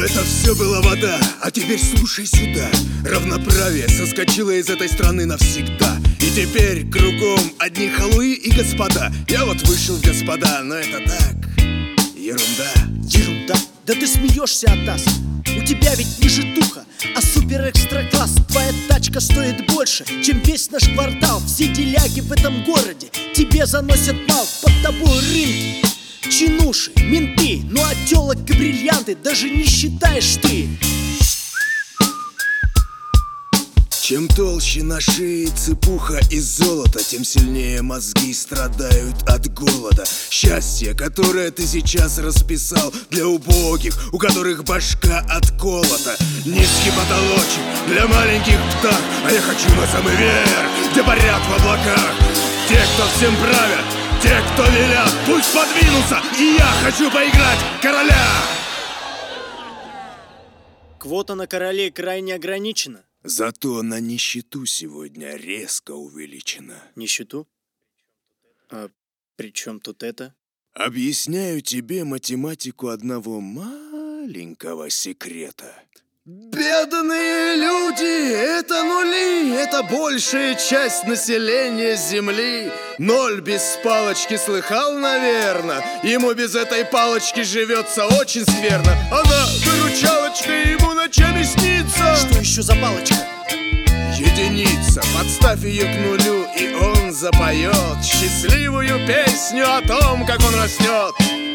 это все была вода, а теперь слушай сюда. Равноправие соскочило из этой страны навсегда. И теперь кругом одни халуи и господа. Я вот вышел в господа, но это так, ерунда. Ерунда? Да ты смеешься, Атас. У тебя ведь не житуха, а супер-экстра-класс. Твоя тачка стоит больше, чем весь наш квартал. Все деляги в этом городе тебе заносят мал. Под тобой рынки, чинуши, менты. Ну а телок и бриллианты даже не считаешь ты. Чем толще на шее цепуха из золота, тем сильнее мозги страдают от голода. Счастье, которое ты сейчас расписал для убогих, у которых башка отколота. Низкий потолочек для маленьких птах, а я хочу на самый верх, где парят в облаках. Те, кто всем правят, те, кто велят, пусть подвинутся, и я хочу поиграть короля. Квота на королей крайне ограничена. Зато на нищету сегодня резко увеличена. Нищету? А при чем тут это? Объясняю тебе математику одного маленького секрета. Бедные люди — это нули, это большая часть населения Земли. Ноль без палочки слыхал, наверно. Ему без этой палочки живется очень скверно. Она выручалочка ему ночами снится. Что еще за палочка? Единица, подставь ее к нулю, и он запоет счастливую песню о том, как он растет.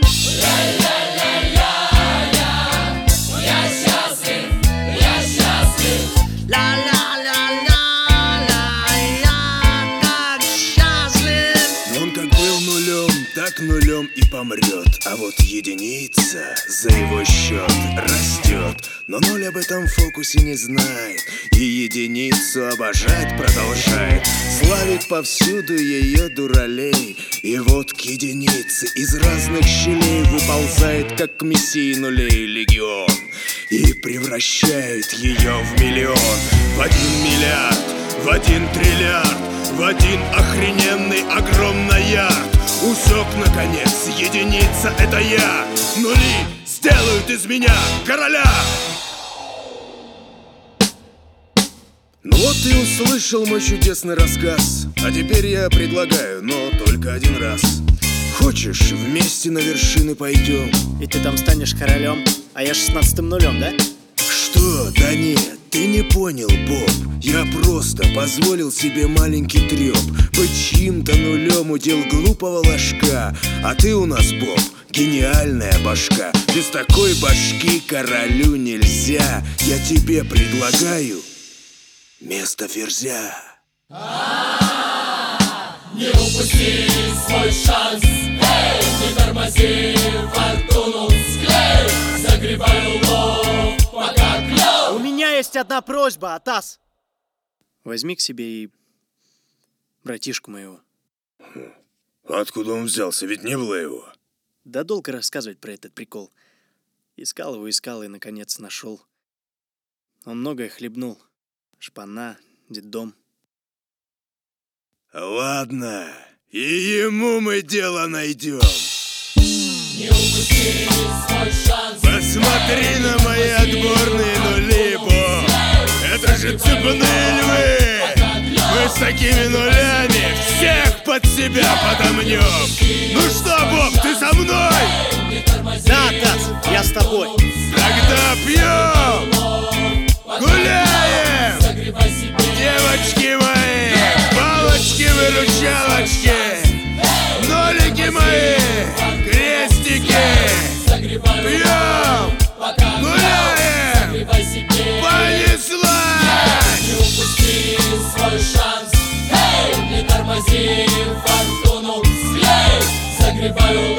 Так нулем и помрет, а вот единица за его счет растет. Но ноль об этом фокусе не знает и единицу обожать продолжает. Славит повсюду ее дуралей. И вот к единице из разных щелей выползает, как к мессии нулей, легион, и превращает ее в миллион, в 1 миллиард, в 1 триллиард, в один охрененный огромный ярд. Усек, наконец, единица — это я. Нули сделают из меня короля. Ну вот и услышал мой чудесный рассказ. А теперь я предлагаю, но только один раз. Хочешь, вместе на вершины пойдем? И ты там станешь королем, а я 16-м нулем, да? Что? Да нет, ты не понял, Боб. Я просто позволил себе маленький треп. Быть чьим-то нулем — удел глупого ложка. А ты у нас, Боб, гениальная башка. Без такой башки королю нельзя. Я тебе предлагаю место ферзя. Не упусти свой шанс, эй, не тормози, фортуну склей, загребай улов, пока клёв. У меня есть одна просьба, Атас. Возьми к себе и братишку моего. Откуда он взялся? Ведь не было его. Да долго рассказывать про этот прикол. Искал его, искал и, наконец, нашел. Он многое хлебнул. Шпана, детдом. Ладно, и ему мы дело найдем. Не упусти свой шанс. Посмотри на мои отборные нули, Боб. Это же цепные львы. Мы с такими нулями всех под себя подомнем. Ну что, Боб, ты со мной? Да, Атас, я с тобой. Тогда пьем, гуляем, девочки мои, палочки-выручалочки, нолики мои, крестики. Пьем, гуляем, понеслась. Не упусти свой шанс, эй, не тормози, фортуну склей, загребай улов.